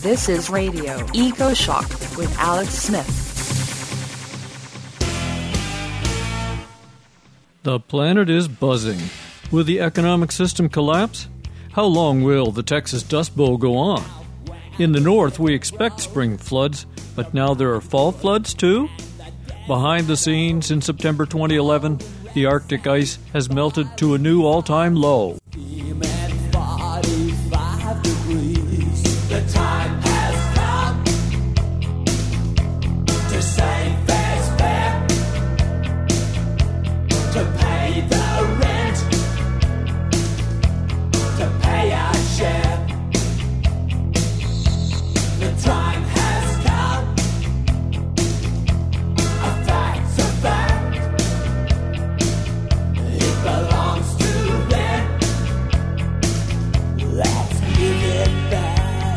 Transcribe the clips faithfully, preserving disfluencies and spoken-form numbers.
This is Radio Eco Shock with Alex Smith. The planet is buzzing. Will the economic system collapse? How long will the Texas Dust Bowl go on? In the north, we expect spring floods, but now there are fall floods too? Behind the scenes, in September twenty eleven, the Arctic ice has melted to a new all-time low. The time has come to say fair's fair, to pay the rent, to pay our share. The time has come, a fact's a fact, it belongs to them, let's give it back.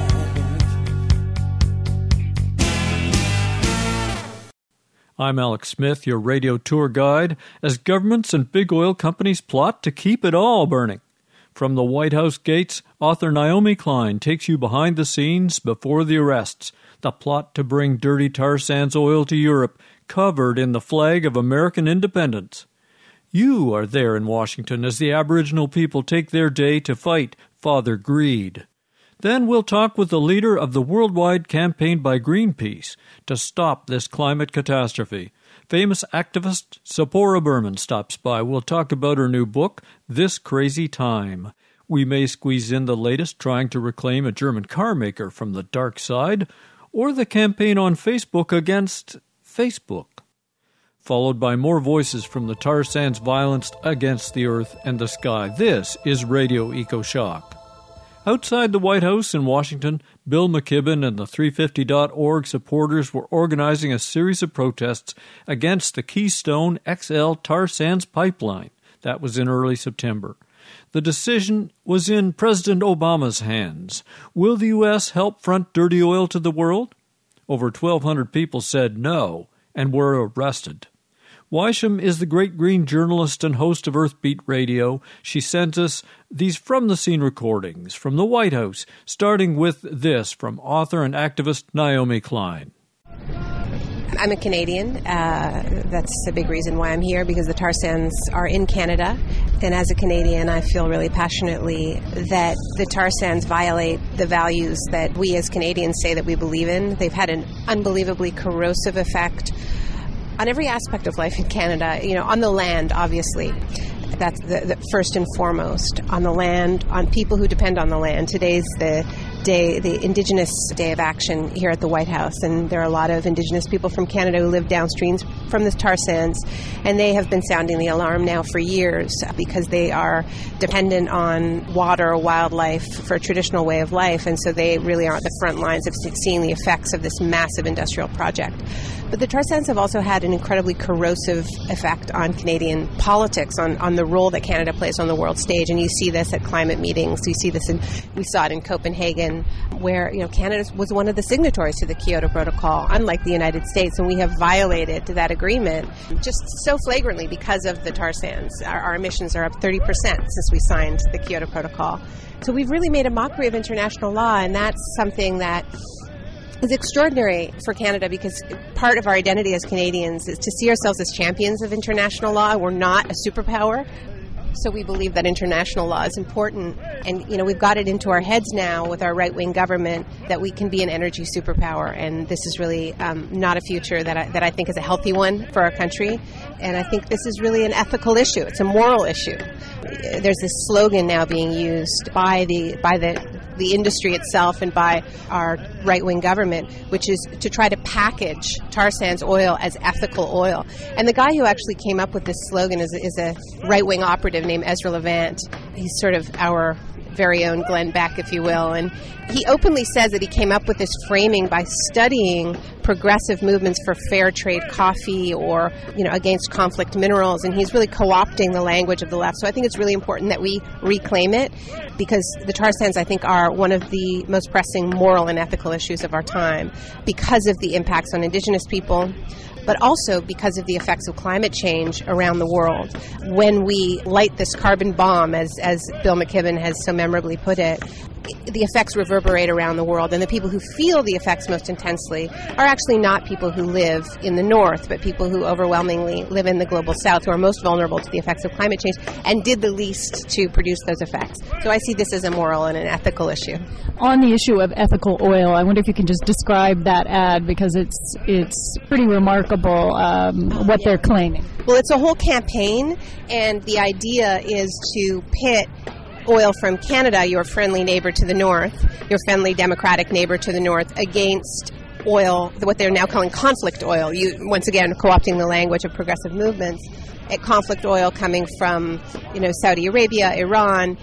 I'm Alex Smith, your radio tour guide, as governments and big oil companies plot to keep it all burning. From the White House gates, author Naomi Klein takes you behind the scenes before the arrests, the plot to bring dirty tar sands oil to Europe, covered in the flag of American independence. You are there in Washington as the Aboriginal people take their day to fight Father Greed. Then we'll talk with the leader of the worldwide campaign by Greenpeace to stop this climate catastrophe. Famous activist Tzeporah Berman stops by. We'll talk about her new book, This Crazy Time. We may squeeze in the latest trying to reclaim a German car maker from the dark side, or the campaign on Facebook against Facebook. Followed by more voices from the tar sands violence against the earth and the sky. This is Radio Eco Shock. Outside the White House in Washington, Bill McKibben and the three fifty dot org supporters were organizing a series of protests against the Keystone X L tar sands pipeline. That was in early September. The decision was in President Obama's hands. Will the U S help front dirty oil to the world? Over twelve hundred people said no and were arrested. Weisham is the great green journalist and host of Earthbeat Radio. She sends us these from-the-scene recordings from the White House, starting with this from author and activist Naomi Klein. I'm a Canadian. Uh, that's a big reason why I'm here, because the tar sands are in Canada. And as a Canadian, I feel really passionately that the tar sands violate the values that we as Canadians say that we believe in. They've had an unbelievably corrosive effect on every aspect of life in Canada, you know, on the land, obviously. That's the, the first and foremost. On the land, on people who depend on the land. Today's the day, the Indigenous Day of Action here at the White House, and there are a lot of Indigenous people from Canada who live downstream from the tar sands, and they have been sounding the alarm now for years because they are dependent on water, wildlife, for a traditional way of life, and so they really are at the front lines of seeing the effects of this massive industrial project. But the tar sands have also had an incredibly corrosive effect on Canadian politics, on, on the role that Canada plays on the world stage. And you see this at climate meetings. You see this in, we saw it in Copenhagen, where, you know, Canada was one of the signatories to the Kyoto Protocol, unlike the United States, and we have violated that agreement just so flagrantly because of the tar sands. Our, our emissions are up thirty percent since we signed the Kyoto Protocol. So we've really made a mockery of international law, and that's something that is extraordinary for Canada, because part of our identity as Canadians is to see ourselves as champions of international law. We're not a superpower, so we believe that international law is important. And, you know, we've got it into our heads now with our right-wing government that we can be an energy superpower, and this is really um, not a future that I, that I think is a healthy one for our country. And I think this is really an ethical issue. It's a moral issue. There's this slogan now being used by the by the the industry itself and by our right-wing government, which is to try to package tar sands oil as ethical oil. And the guy who actually came up with this slogan is, is a right-wing operative named Ezra Levant. He's sort of our very own Glenn Beck, if you will. And he openly says that he came up with this framing by studying progressive movements for fair trade coffee or, you know, against conflict minerals. And he's really co-opting the language of the left. So I think it's really important that we reclaim it, because the tar sands, I think, are one of the most pressing moral and ethical issues of our time because of the impacts on Indigenous people, but also because of the effects of climate change around the world. When we light this carbon bomb, as, as Bill McKibben has so memorably put it, the effects reverberate around the world, and the people who feel the effects most intensely are actually not people who live in the north, but people who overwhelmingly live in the global south, who are most vulnerable to the effects of climate change and did the least to produce those effects. So I see this as a moral and an ethical issue. On the issue of ethical oil, I wonder if you can just describe that ad, because it's it's pretty remarkable um, what yeah. they're claiming. Well, it's a whole campaign, and the idea is to pit oil from Canada, your friendly neighbor to the north, your friendly democratic neighbor to the north, against oil, what they're now calling conflict oil. You, once again, co-opting the language of progressive movements. At conflict oil coming from, you know, Saudi Arabia, Iran,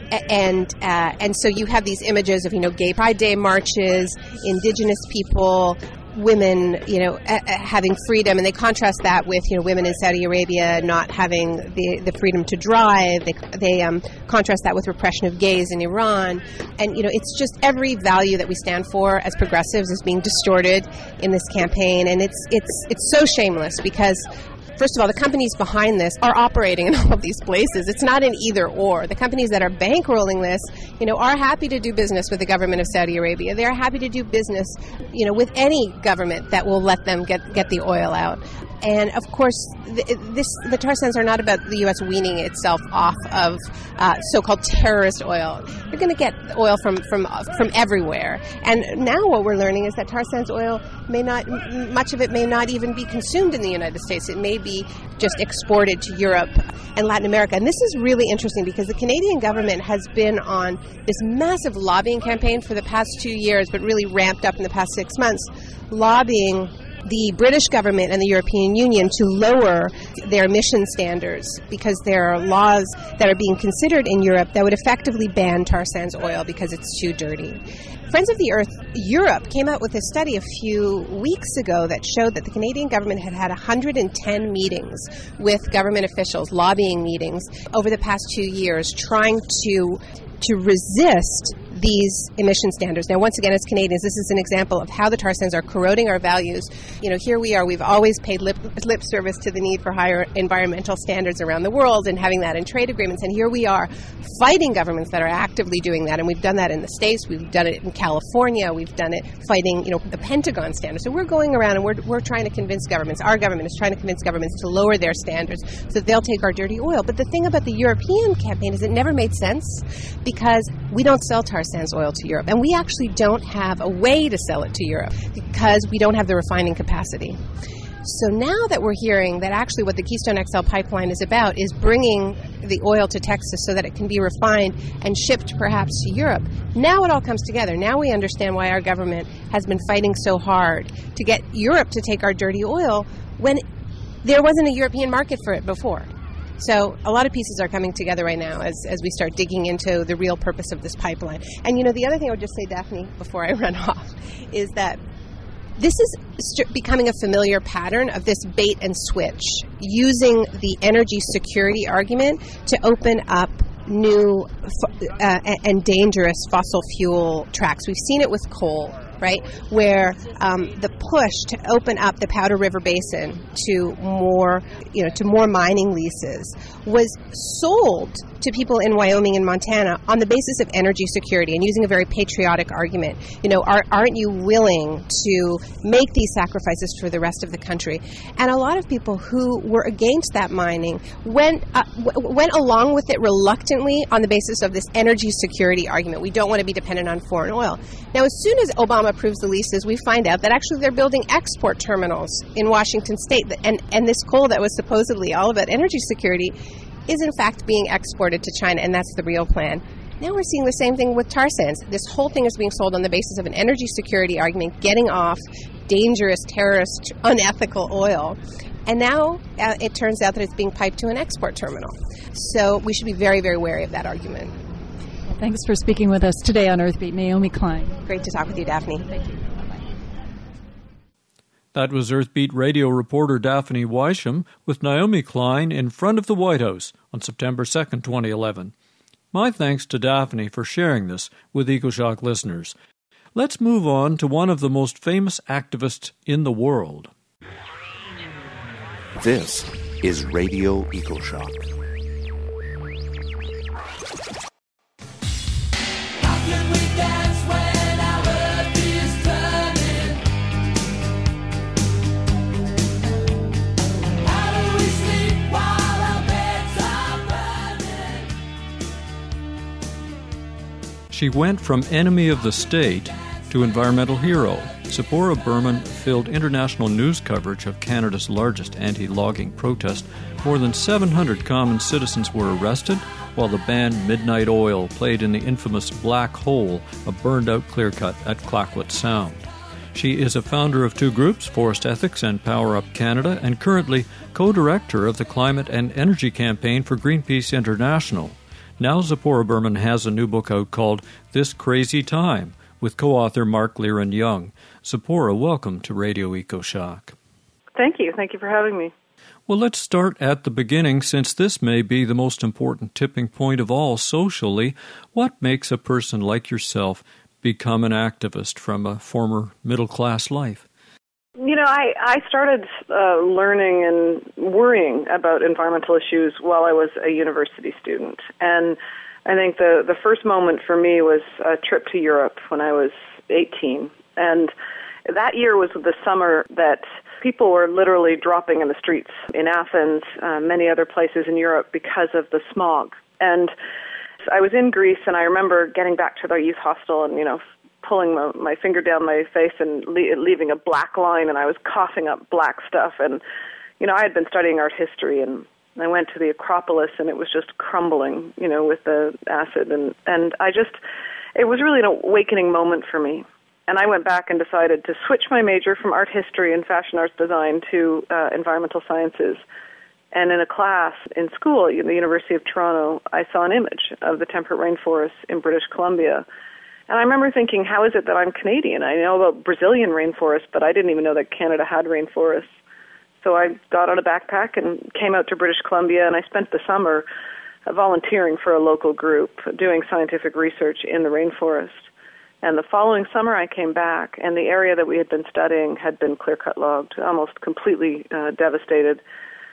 and uh, and so you have these images of, you know, gay Pride Day marches, indigenous people, women, you know, uh, having freedom, and they contrast that with, you know, women in Saudi Arabia not having the, the freedom to drive. They they um, contrast that with repression of gays in Iran, and you know, it's just every value that we stand for as progressives is being distorted in this campaign, and it's it's it's so shameless because, first of all, the companies behind this are operating in all of these places. It's not an either or. The companies that are bankrolling this, you know, are happy to do business with the government of Saudi Arabia. They're happy to do business, you know, with any government that will let them get, get the oil out. And of course, the, this, the tar sands are not about the U S weaning itself off of uh, so-called terrorist oil. You're going to get oil from, from from everywhere. And now what we're learning is that tar sands oil may not, much of it may not even be consumed in the United States. It may be just exported to Europe and Latin America. And this is really interesting because the Canadian government has been on this massive lobbying campaign for the past two years, but really ramped up in the past six months, lobbying the British government and the European Union to lower their emission standards because there are laws that are being considered in Europe that would effectively ban tar sands oil because it's too dirty. Friends of the Earth Europe came out with a study a few weeks ago that showed that the Canadian government had had one hundred ten meetings with government officials, lobbying meetings, over the past two years trying to to resist these emission standards. Now, once again, as Canadians, this is an example of how the tar sands are corroding our values. You know, here we are, we've always paid lip, lip service to the need for higher environmental standards around the world and having that in trade agreements, and here we are fighting governments that are actively doing that, and we've done that in the States, we've done it in California, we've done it fighting, you know, the Pentagon standards. So we're going around and we're, we're trying to convince governments, our government is trying to convince governments to lower their standards so that they'll take our dirty oil. But the thing about the European campaign is it never made sense because we don't sell tar sands oil to Europe, and we actually don't have a way to sell it to Europe because we don't have the refining capacity. So now that we're hearing that actually what the Keystone X L pipeline is about is bringing the oil to Texas so that it can be refined and shipped perhaps to Europe, now it all comes together. Now we understand why our government has been fighting so hard to get Europe to take our dirty oil when there wasn't a European market for it before. So a lot of pieces are coming together right now as, as we start digging into the real purpose of this pipeline. And, you know, the other thing I would just say, Daphne, before I run off, is that this is st- becoming a familiar pattern of this bait and switch, using the energy security argument to open up new uh, and dangerous fossil fuel tracks. We've seen it with coal, right, where um, the push to open up the Powder River Basin to more, you know, to more mining leases was sold to people in Wyoming and Montana on the basis of energy security and using a very patriotic argument. You know, are, aren't you willing to make these sacrifices for the rest of the country? And a lot of people who were against that mining went uh, w- went along with it reluctantly on the basis of this energy security argument. We don't want to be dependent on foreign oil. Now, as soon as Obama approves the leases, we find out that actually they're building export terminals in Washington State, and, and this coal that was supposedly all about energy security is in fact being exported to China, and that's the real plan. Now we're seeing the same thing with tar sands. This whole thing is being sold on the basis of an energy security argument, getting off dangerous, terrorist, unethical oil. And now uh, it turns out that it's being piped to an export terminal. So we should be very, very wary of that argument. Well, thanks for speaking with us today on Earthbeat, Naomi Klein. Great to talk with you, Daphne. Thank you. That was Earthbeat radio reporter Daphne Weisham with Naomi Klein in front of the White House on September second, twenty eleven. My thanks to Daphne for sharing this with EcoShock listeners. Let's move on to one of the most famous activists in the world. This is Radio EcoShock. How can we She went from enemy of the state to environmental hero. Zipporah Berman filled international news coverage of Canada's largest anti-logging protest. More than seven hundred common citizens were arrested, while the band Midnight Oil played in the infamous Black Hole, a burned-out clear-cut at Clayoquot Sound. She is a founder of two groups, Forest Ethics and Power Up Canada, and currently co-director of the Climate and Energy Campaign for Greenpeace International. Now Zipporah Berman has a new book out called This Crazy Time, with co-author Mark Liren Young. Zipporah, welcome to Radio EcoShock. Thank you. Thank you for having me. Well, let's start at the beginning, since this may be the most important tipping point of all socially. What makes a person like yourself become an activist from a former middle-class life? You know, I, I started uh, learning and worrying about environmental issues while I was a university student. And I think the, the first moment for me was a trip to Europe when I was eighteen. And that year was the summer that people were literally dropping in the streets in Athens, uh, many other places in Europe because of the smog. And I was in Greece, and I remember getting back to the youth hostel and, you know, pulling my, my finger down my face and le- leaving a black line, and I was coughing up black stuff. And, you know, I had been studying art history, and I went to the Acropolis, and it was just crumbling, you know, with the acid. And, and I just, it was really an awakening moment for me. And I went back and decided to switch my major from art history and fashion arts design to uh, environmental sciences. And in a class in school at the University of Toronto, I saw an image of the temperate rainforests in British Columbia. And I remember thinking, how is it that I'm Canadian? I know about Brazilian rainforests, but I didn't even know that Canada had rainforests. So I got on a backpack and came out to British Columbia, and I spent the summer volunteering for a local group, doing scientific research in the rainforest. And the following summer I came back, and the area that we had been studying had been clear-cut logged, almost completely uh, devastated.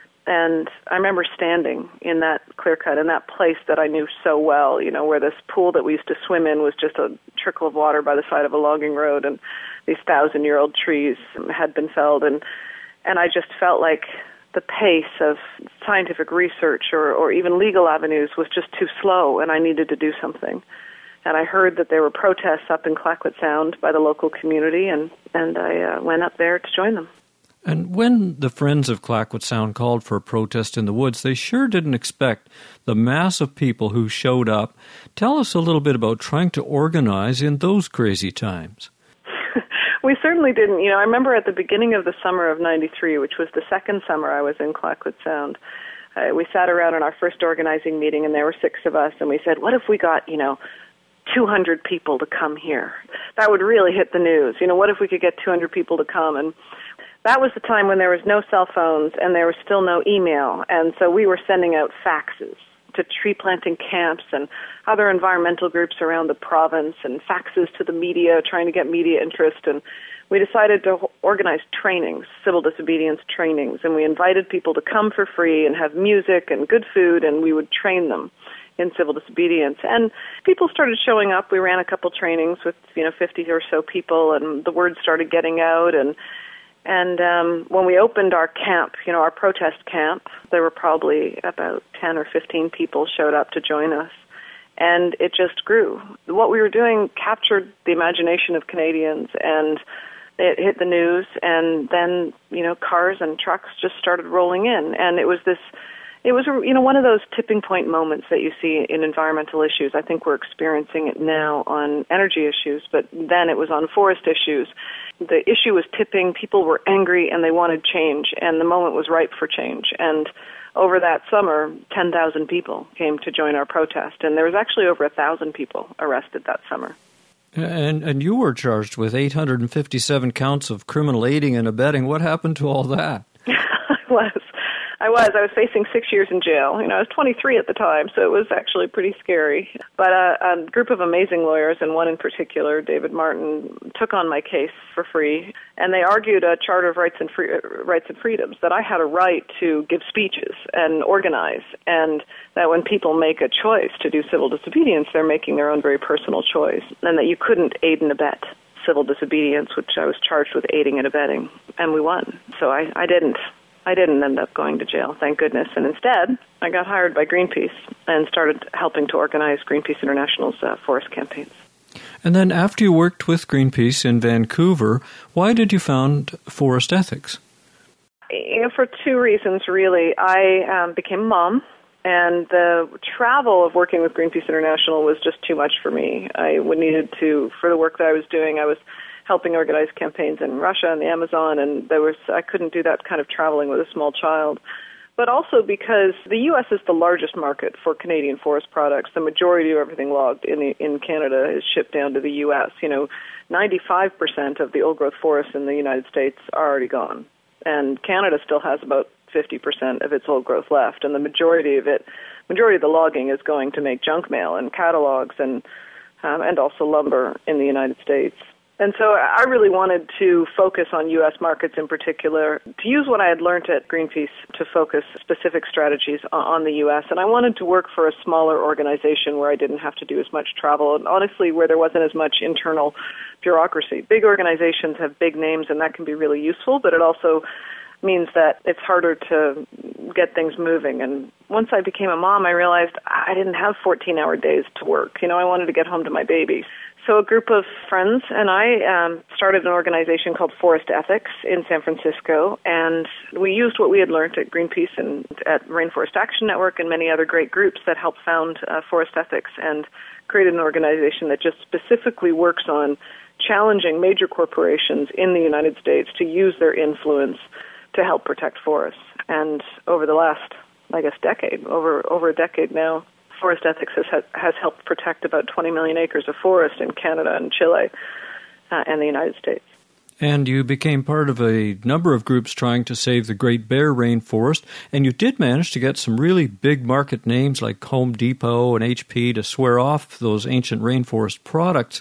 And I remember standing in that clear-cut, in that place that I knew so well, you know, where this pool that we used to swim in was just a trickle of water by the side of a logging road, and these thousand-year-old trees had been felled. And, and I just felt like the pace of scientific research or, or even legal avenues was just too slow, and I needed to do something. And I heard that there were protests up in Clayoquot Sound by the local community, and, and I uh, went up there to join them. And when the Friends of Clayoquot Sound called for a protest in the woods, they sure didn't expect the mass of people who showed up. Tell us a little bit about trying to organize in those crazy times. We certainly didn't. You know, I remember at the beginning of the summer of ninety-three, which was the second summer I was in Clayoquot Sound, uh, we sat around in our first organizing meeting, and there were six of us, and we said, what if we got, you know, two hundred people to come here? That would really hit the news. You know, what if we could get two hundred people to come? And that was the time when there was no cell phones and there was still no email. And so we were sending out faxes to tree planting camps and other environmental groups around the province, and faxes to the media, trying to get media interest. And we decided to organize trainings, civil disobedience trainings, and we invited people to come for free and have music and good food, and we would train them in civil disobedience. And people started showing up. We ran a couple trainings with, you know, fifty or so people, and the word started getting out. And and um, when we opened our camp, you know, our protest camp, there were probably about ten or fifteen people showed up to join us. And it just grew. What we were doing captured the imagination of Canadians, and it hit the news, and then, you know, cars and trucks just started rolling in. And it was this It was, you know, one of those tipping point moments that you see in environmental issues. I think we're experiencing it now on energy issues, but then it was on forest issues. The issue was tipping. People were angry, and they wanted change, and the moment was ripe for change. And over that summer, ten thousand people came to join our protest, and there was actually over one thousand people arrested that summer. And and you were charged with eight hundred fifty-seven counts of criminal aiding and abetting. What happened to all that? I was. I was. I was facing six years in jail. You know, I was twenty-three at the time, so it was actually pretty scary. But uh, a group of amazing lawyers, and one in particular, David Martin, took on my case for free, and they argued a Charter of Rights and free, Rights and Freedoms, that I had a right to give speeches and organize, and that when people make a choice to do civil disobedience, they're making their own very personal choice, and that you couldn't aid and abet civil disobedience, which I was charged with aiding and abetting, and we won. So I, I didn't. I didn't end up going to jail, thank goodness. And instead, I got hired by Greenpeace and started helping to organize Greenpeace International's uh, forest campaigns. And then after you worked with Greenpeace in Vancouver, why did you found Forest Ethics? You know, for two reasons, really. I um, became a mom, and the travel of working with Greenpeace International was just too much for me. I would needed to, for the work that I was doing, I was helping organize campaigns in Russia and the Amazon, and there was I couldn't do that kind of traveling with a small child. But also because the U S is the largest market for Canadian forest products. The majority of everything logged in the, in Canada is shipped down to the U S. You know, ninety-five percent of the old-growth forests in the United States are already gone, and Canada still has about fifty percent of its old growth left, and the majority of it, majority of the logging is going to make junk mail and catalogs and um, and also lumber in the United States. And so I really wanted to focus on U S markets in particular, to use what I had learned at Greenpeace to focus specific strategies on the U S. And I wanted to work for a smaller organization where I didn't have to do as much travel, and honestly, where there wasn't as much internal bureaucracy. Big organizations have big names, and that can be really useful, but it also means that it's harder to get things moving. And once I became a mom, I realized I didn't have fourteen-hour days to work. You know, I wanted to get home to my baby. So a group of friends and I um, started an organization called Forest Ethics in San Francisco, and we used what we had learned at Greenpeace and at Rainforest Action Network and many other great groups that helped found uh, Forest Ethics, and created an organization that just specifically works on challenging major corporations in the United States to use their influence to help protect forests. And over the last, I guess, decade, over over a decade now, Forest Ethics has has helped protect about twenty million acres of forest in Canada and Chile uh, and the United States. And you became part of a number of groups trying to save the Great Bear Rainforest, and you did manage to get some really big market names like Home Depot and H P to swear off those ancient rainforest products.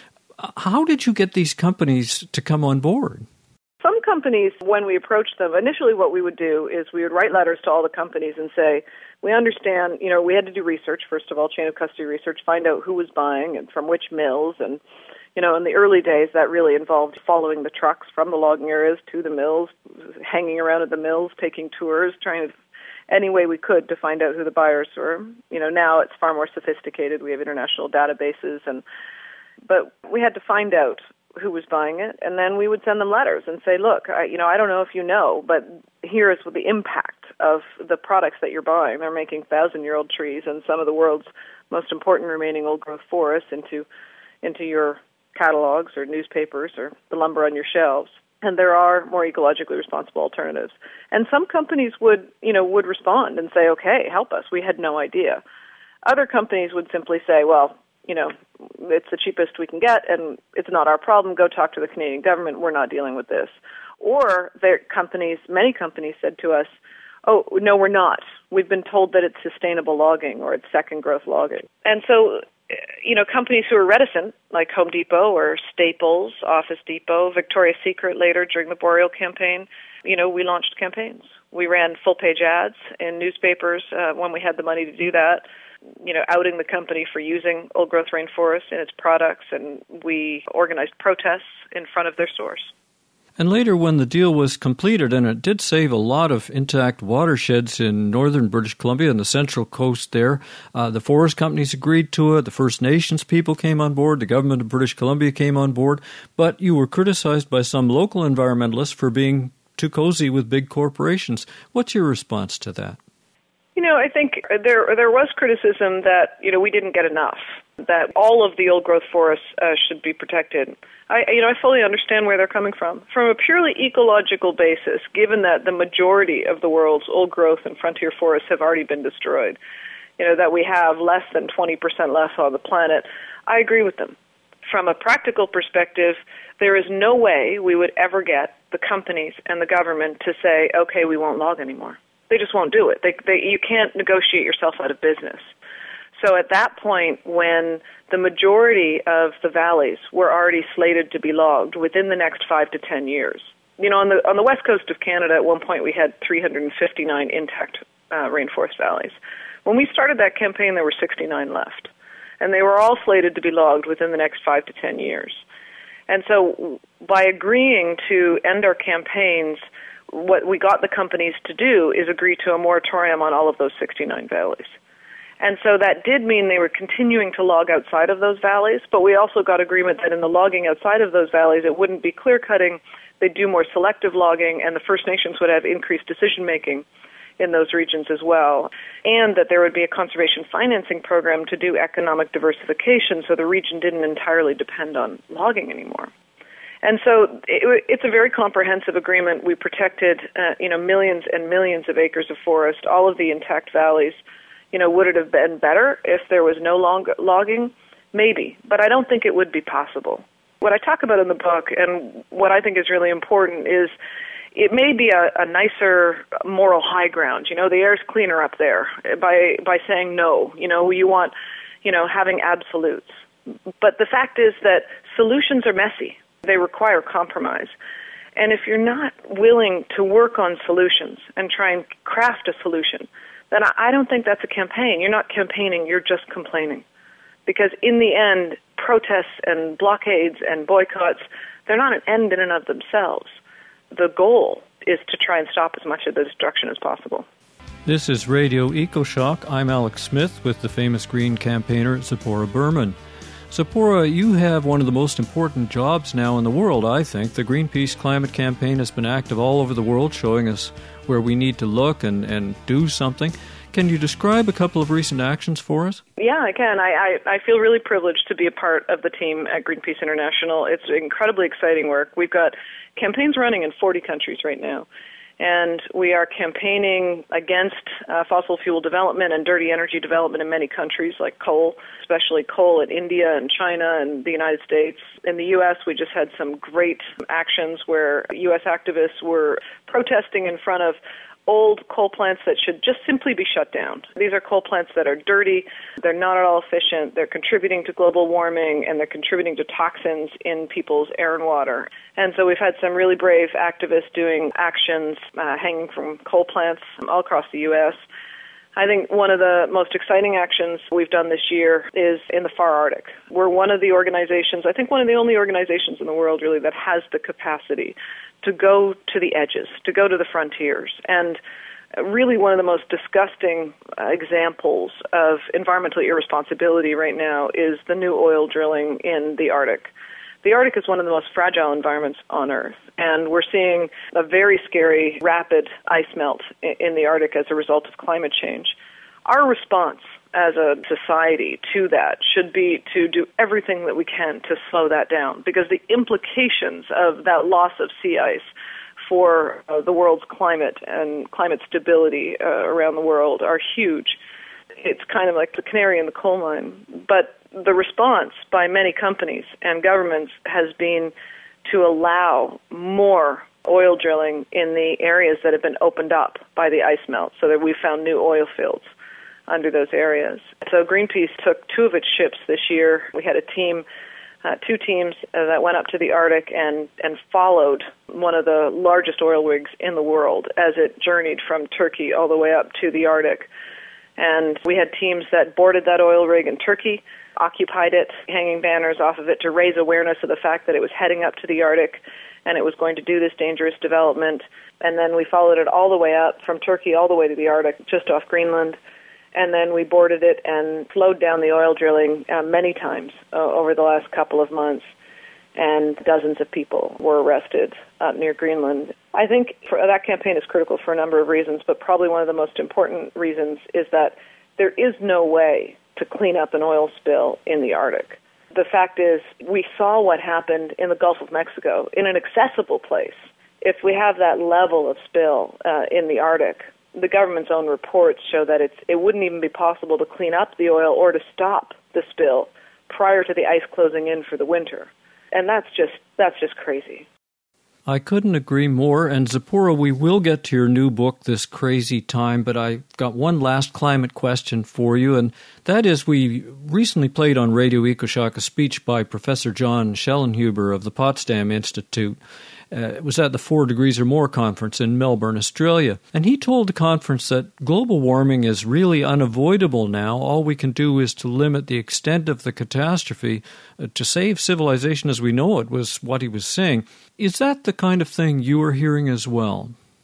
How did you get these companies to come on board? Some companies, when we approached them, initially what we would do is we would write letters to all the companies and say, we understand, you know, we had to do research, first of all, chain of custody research, find out who was buying and from which mills. And, you know, in the early days, that really involved following the trucks from the logging areas to the mills, hanging around at the mills, taking tours, trying to any way we could to find out who the buyers were. You know, now it's far more sophisticated. We have international databases, and but we had to find out who was buying it, and then we would send them letters and say, look, I, you know, I don't know if you know, but here is the impact of the products that you're buying. They're making thousand-year-old trees and some of the world's most important remaining old-growth forests into into your catalogs or newspapers or the lumber on your shelves. And there are more ecologically responsible alternatives. And some companies would, you know, would respond and say, okay, help us. We had no idea. Other companies would simply say, well, you know, it's the cheapest we can get, and it's not our problem. Go talk to the Canadian government. We're not dealing with this. Or their companies, many companies said to us, oh, no, we're not. We've been told that it's sustainable logging or it's second growth logging. And so, you know, companies who are reticent, like Home Depot or Staples, Office Depot, Victoria's Secret later during the Boreal campaign, you know, we launched campaigns. We ran full-page ads in newspapers uh, when we had the money to do that, you know, outing the company for using old-growth rainforest in its products, and we organized protests in front of their stores. And later, when the deal was completed, and it did save a lot of intact watersheds in northern British Columbia and the central coast there, uh, the forest companies agreed to it, the First Nations people came on board, the government of British Columbia came on board, but you were criticized by some local environmentalists for being too cozy with big corporations. What's your response to that? You know, I think there there was criticism that, you know, we didn't get enough, that all of the old-growth forests uh, should be protected. I, you know, I fully understand where they're coming from. From a purely ecological basis, given that the majority of the world's old-growth and frontier forests have already been destroyed, you know, that we have less than twenty percent less on the planet, I agree with them. From a practical perspective, there is no way we would ever get the companies and the government to say, okay, we won't log anymore. They just won't do it. They, they, you can't negotiate yourself out of business. So at that point, when the majority of the valleys were already slated to be logged within the next five to ten years, you know, on the on the west coast of Canada, at one point we had three hundred fifty-nine intact uh, rainforest valleys. When we started that campaign, there were sixty-nine left, and they were all slated to be logged within the next five to ten years. And so, by agreeing to end our campaigns, what we got the companies to do is agree to a moratorium on all of those sixty-nine valleys. And so that did mean they were continuing to log outside of those valleys, but we also got agreement that in the logging outside of those valleys, it wouldn't be clear-cutting, they'd do more selective logging, and the First Nations would have increased decision-making in those regions as well, and that there would be a conservation financing program to do economic diversification so the region didn't entirely depend on logging anymore. And so it, it's a very comprehensive agreement. We protected, uh, you know, millions and millions of acres of forest, all of the intact valleys. You know, would it have been better if there was no long logging? Maybe, but I don't think it would be possible. What I talk about in the book, and what I think is really important, is it may be a, a nicer moral high ground. You know, the air's cleaner up there by by saying no. You know, you want, you know, having absolutes. But the fact is that solutions are messy. They require compromise. And if you're not willing to work on solutions and try and craft a solution, then I don't think that's a campaign. You're not campaigning, you're just complaining. Because in the end, protests and blockades and boycotts, they're not an end in and of themselves. The goal is to try and stop as much of the destruction as possible. This is Radio EcoShock. I'm Alex Smith with the famous Green campaigner Zipporah Berman. Zipporah, you have one of the most important jobs now in the world, I think. The Greenpeace Climate Campaign has been active all over the world, showing us where we need to look and, and do something. Can you describe a couple of recent actions for us? Yeah, I can. I, I, I feel really privileged to be a part of the team at Greenpeace International. It's incredibly exciting work. We've got campaigns running in forty countries right now. And we are campaigning against uh, fossil fuel development and dirty energy development in many countries, like coal, especially coal in India and China and the United States. In the U S, we just had some great actions where U S activists were protesting in front of old coal plants that should just simply be shut down. These are coal plants that are dirty, they're not at all efficient, they're contributing to global warming, and they're contributing to toxins in people's air and water. And so we've had some really brave activists doing actions uh, hanging from coal plants all across the U S. I think one of the most exciting actions we've done this year is in the far Arctic. We're one of the organizations, I think one of the only organizations in the world really that has the capacity to go to the edges, to go to the frontiers. And really one of the most disgusting uh, examples of environmental irresponsibility right now is the new oil drilling in the Arctic. The Arctic is one of the most fragile environments on Earth, and we're seeing a very scary, rapid ice melt in the Arctic as a result of climate change. Our response as a society to that should be to do everything that we can to slow that down, because the implications of that loss of sea ice for uh, the world's climate and climate stability uh, around the world are huge. It's kind of like the canary in the coal mine. But the response by many companies and governments has been to allow more oil drilling in the areas that have been opened up by the ice melt, so that we found new oil fields under those areas. So Greenpeace took two of its ships this year. We had a team, uh, two teams uh, that went up to the Arctic and, and followed one of the largest oil rigs in the world as it journeyed from Turkey all the way up to the Arctic. And we had teams that boarded that oil rig in Turkey, occupied it, hanging banners off of it to raise awareness of the fact that it was heading up to the Arctic and it was going to do this dangerous development. And then we followed it all the way up from Turkey all the way to the Arctic, just off Greenland. And then we boarded it and slowed down the oil drilling uh, many times uh, over the last couple of months. And dozens of people were arrested uh, near Greenland. I think for, that campaign is critical for a number of reasons, but probably one of the most important reasons is that there is no way to clean up an oil spill in the Arctic. The fact is, we saw what happened in the Gulf of Mexico in an accessible place. If we have that level of spill uh, in the Arctic, the government's own reports show that it's, it wouldn't even be possible to clean up the oil or to stop the spill prior to the ice closing in for the winter. And that's just that's just crazy. I couldn't agree more. And Zipporah, we will get to your new book, This Crazy Time, but I got one last climate question for you, and that is, we recently played on Radio EcoShock a speech by Professor John Schellenhuber of the Potsdam Institute. Uh, it was at the Four Degrees or More conference in Melbourne, Australia. And he told the conference that global warming is really unavoidable now. All we can do is to limit the extent of the catastrophe uh, to save civilization as we know it, was what he was saying. Is that the kind of thing you are hearing as well?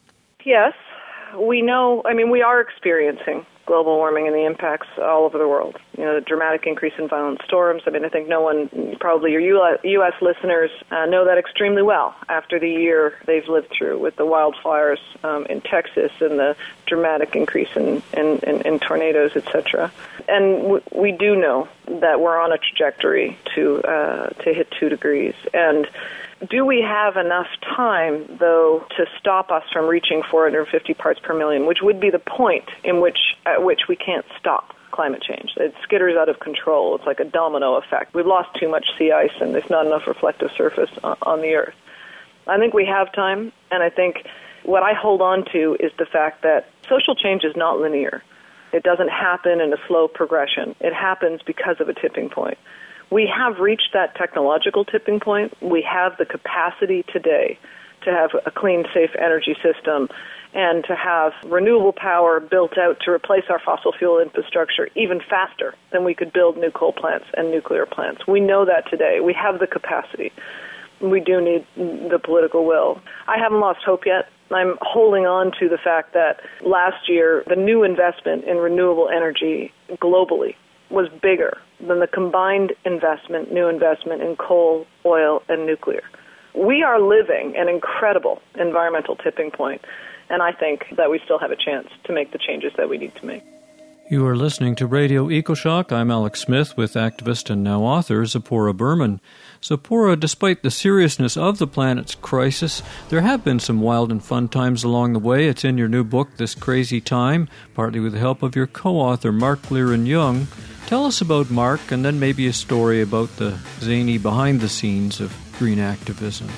yes. We know, I mean, we are experiencing global warming and the impacts all over the world. You know, the dramatic increase in violent storms. I mean, I think no one, probably your U S listeners, uh, know that extremely well after the year they've lived through with the wildfires um, in Texas and the dramatic increase in, in, in, in tornadoes, et cetera. And w- we do know that we're on a trajectory to uh, to hit two degrees. And do we have enough time, though, to stop us from reaching four hundred fifty parts per million, which would be the point in which at which we can't stop climate change? It skitters out of control. It's like a domino effect. We've lost too much sea ice, and there's not enough reflective surface on, on the Earth. I think we have time, and I think what I hold on to is the fact that social change is not linear. It doesn't happen in a slow progression. It happens because of a tipping point. We have reached that technological tipping point. We have the capacity today to have a clean, safe energy system and to have renewable power built out to replace our fossil fuel infrastructure even faster than we could build new coal plants and nuclear plants. We know that today. We have the capacity. We do need the political will. I haven't lost hope yet. I'm holding on to the fact that last year, the new investment in renewable energy globally was bigger than the combined investment, new investment in coal, oil, and nuclear. We are living an incredible environmental tipping point, and I think that we still have a chance to make the changes that we need to make. You are listening to Radio EcoShock. I'm Alex Smith with activist and now author Zipporah Berman. Zipporah, despite the seriousness of the planet's crisis, there have been some wild and fun times along the way. It's in your new book, This Crazy Time, partly with the help of your co-author, Mark Gleeron-Young. Tell us about Mark, and then maybe a story about the zany behind-the-scenes of green activism.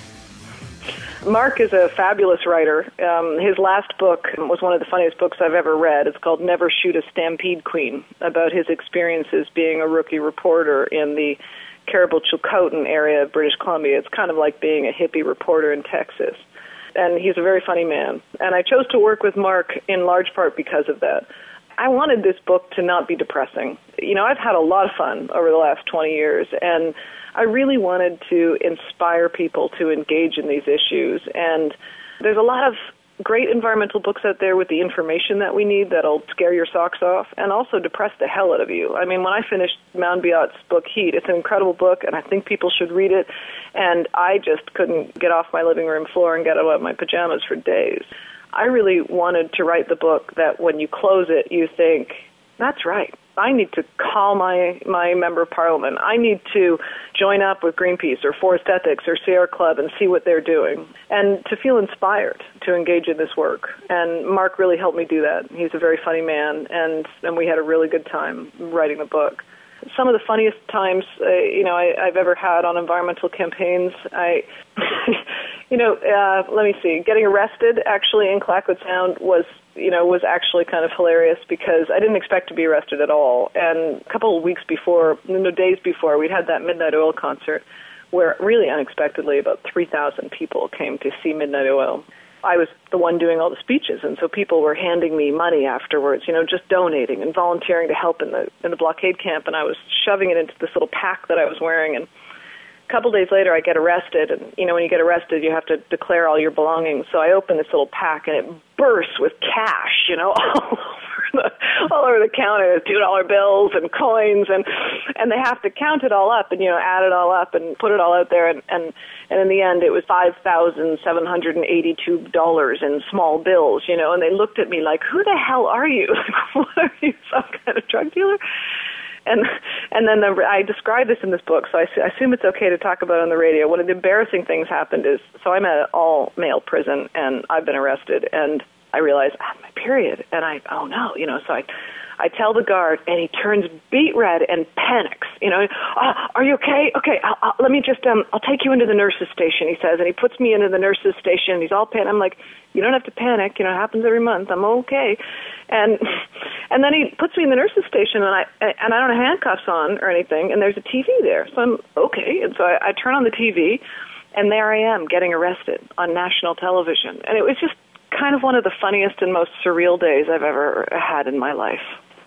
Mark is a fabulous writer. Um, his last book was one of the funniest books I've ever read. It's called Never Shoot a Stampede Queen, about his experiences being a rookie reporter in the Caribou-Chilcotin area of British Columbia. It's kind of like being a hippie reporter in Texas. And he's a very funny man. And I chose to work with Mark in large part because of that. I wanted this book to not be depressing. You know, I've had a lot of fun over the last twenty years, and I really wanted to inspire people to engage in these issues. And there's a lot of great environmental books out there with the information that we need that'll scare your socks off and also depress the hell out of you. I mean, when I finished Monbiot's book, Heat, it's an incredible book, and I think people should read it. And I just couldn't get off my living room floor and get out of my pajamas for days. I really wanted to write the book that when you close it, you think, that's right. I need to call my, my member of parliament. I need to join up with Greenpeace or Forest Ethics or Sierra Club and see what they're doing, and to feel inspired to engage in this work. And Mark really helped me do that. He's a very funny man, and, and we had a really good time writing the book. Some of the funniest times, uh, you know, I, I've ever had on environmental campaigns, I, you know, uh, let me see, getting arrested actually in Clayoquot Sound was, you know, was actually kind of hilarious because I didn't expect to be arrested at all. And a couple of weeks before, no, days before, we'd had that Midnight Oil concert where really unexpectedly about three thousand people came to see Midnight Oil. I was the one doing all the speeches, and so people were handing me money afterwards, you know, just donating and volunteering to help in the in the blockade camp, and I was shoving it into this little pack that I was wearing. And a couple days later, I get arrested, and, you know, when you get arrested, you have to declare all your belongings. So I open this little pack, and it bursts with cash, you know, all over the, all over the counter, two dollar bills and coins, and and they have to count it all up and, you know, add it all up and put it all out there, and, and And in the end, it was five thousand seven hundred eighty-two dollars in small bills, you know, and they looked at me like, who the hell are you? What are you, some kind of drug dealer? And and then the, I describe this in this book, so I, I assume it's okay to talk about it on the radio. One of the embarrassing things happened is, so I'm at an all-male prison, and I've been arrested, and I realize I have my period, and I, oh no, you know, so I... I tell the guard, and he turns beet red and panics. You know, oh, are you okay? Okay, I'll, I'll, let me just, um, I'll take you into the nurse's station, he says, and he puts me into the nurse's station, and he's all panicked. I'm like, you don't have to panic, you know, it happens every month, I'm okay. And and then he puts me in the nurse's station, and I and I don't have handcuffs on or anything, and there's a T V there, so I'm okay. And so I, I turn on the T V, and there I am getting arrested on national television. And it was just kind of one of the funniest and most surreal days I've ever had in my life.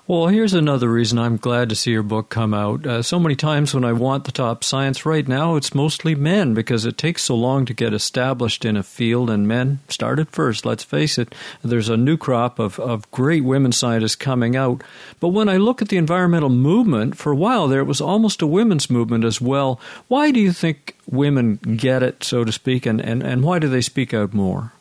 Well, here's another reason I'm glad to see your book come out. Uh, so many times when I want the top science right now, it's mostly men because it takes so long to get established in a field, and men started first, let's face it. There's a new crop of, of great women scientists coming out. But when I look at the environmental movement, for a while there, it was almost a women's movement as well. Why do you think women get it, so to speak, and, and, and why do they speak out more?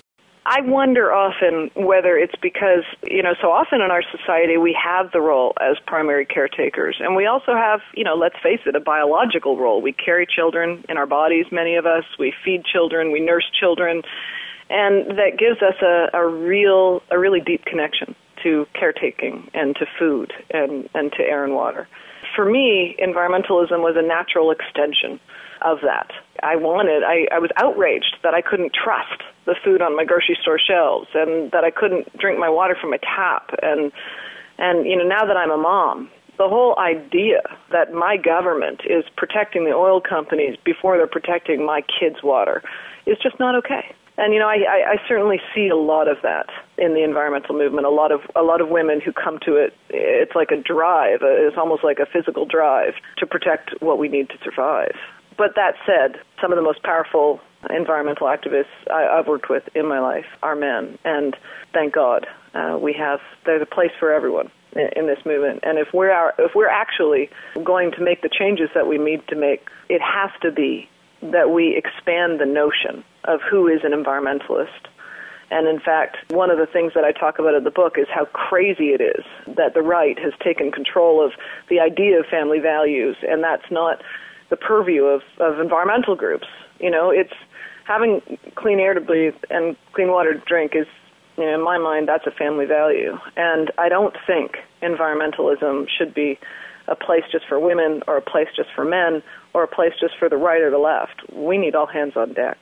I wonder often whether it's because, you know, so often in our society we have the role as primary caretakers, and we also have, you know, let's face it, a biological role. We carry children in our bodies, many of us. We feed children, we nurse children, and that gives us a, a real, a really deep connection to caretaking and to food and, and to air and water. For me, environmentalism was a natural extension of that. I wanted, I, I was outraged that I couldn't trust the food on my grocery store shelves and that I couldn't drink my water from a tap. And, and you know, now that I'm a mom, the whole idea that my government is protecting the oil companies before they're protecting my kids' water is just not okay. And, you know, I, I, I certainly see a lot of that in the environmental movement. A lot of a lot of women who come to it, it's like a drive. It's almost like a physical drive to protect what we need to survive. But that said, some of the most powerful environmental activists I, I've worked with in my life are men. And thank God uh, we have, there's a place for everyone in, in this movement. And if we're, our, if we're actually going to make the changes that we need to make, it has to be that we expand the notion of who is an environmentalist. And in fact, one of the things that I talk about in the book is how crazy it is that the right has taken control of the idea of family values, and that's not the purview of, of environmental groups. You know, it's having clean air to breathe and clean water to drink is, you know, in my mind, that's a family value. And I don't think environmentalism should be a place just for women or a place just for men or a place just for the right or the left. We need all hands on deck.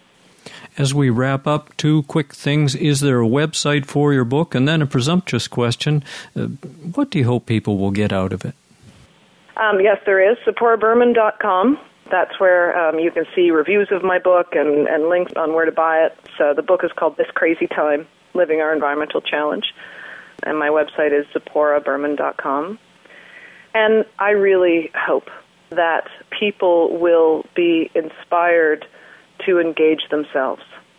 As we wrap up, two quick things. Is there a website for your book? And then a presumptuous question. Uh, what do you hope people will get out of it? Um, yes, there is. Zipporah Berman dot com. That's where um, you can see reviews of my book and, and links on where to buy it. So the book is called This Crazy Time, Living Our Environmental Challenge. And my website is Zipporah Berman dot com. And I really hope that people will be inspired to engage themselves.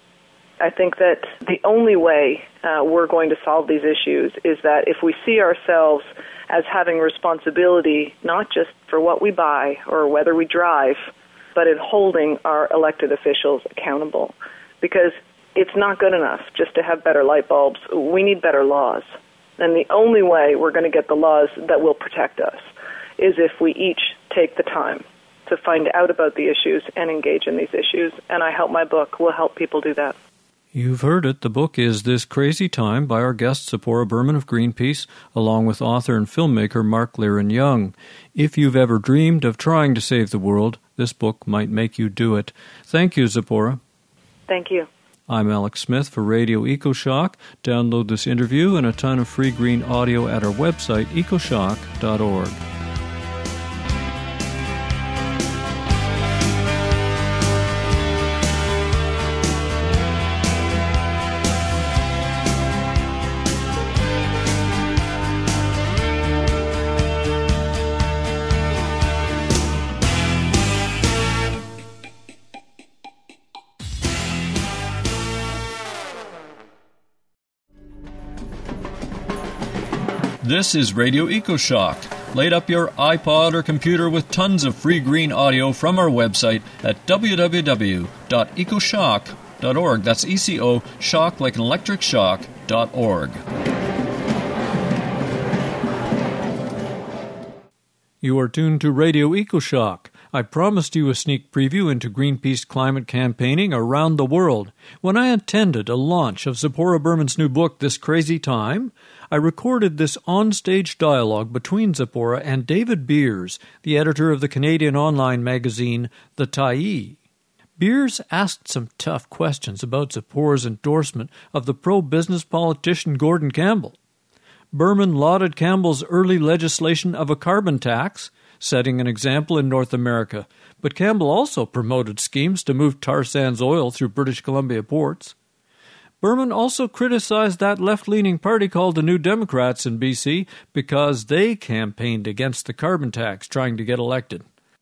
I think that the only way uh, we're going to solve these issues is that if we see ourselves as having responsibility not just for what we buy or whether we drive, but in holding our elected officials accountable. Because it's not good enough just to have better light bulbs. We need better laws. And the only way we're going to get the laws that will protect us is if we each take the time to find out about the issues and engage in these issues. And I hope my book will help people do that. You've heard it. The book is This Crazy Time by our guest Zipporah Berman of Greenpeace, along with author and filmmaker Mark Liren Young. If you've ever dreamed of trying to save the world, this book might make you do it. Thank you, Zipporah. Thank you. I'm Alex Smith for Radio EcoShock. Download this interview and a ton of free green audio at our website, ecoshock dot org. This is Radio EcoShock. Light up your iPod or computer with tons of free green audio from our website at w w w dot ecoshock dot org. That's E C O, shock like an electric shock, dot org. You are tuned to Radio EcoShock. I promised you a sneak preview into Greenpeace climate campaigning around the world. When I attended a launch of Zipporah Berman's new book, This Crazy Time, I recorded this on-stage dialogue between Zipporah and David Beers, the editor of the Canadian online magazine The Tyee. Beers asked some tough questions about Zipporah's endorsement of the pro-business politician Gordon Campbell. Berman lauded Campbell's early legislation of a carbon tax, setting an example in North America, but Campbell also promoted schemes to move tar sands oil through British Columbia ports. Berman also criticized that left-leaning party called the New Democrats in B C because they campaigned against the carbon tax trying to get elected.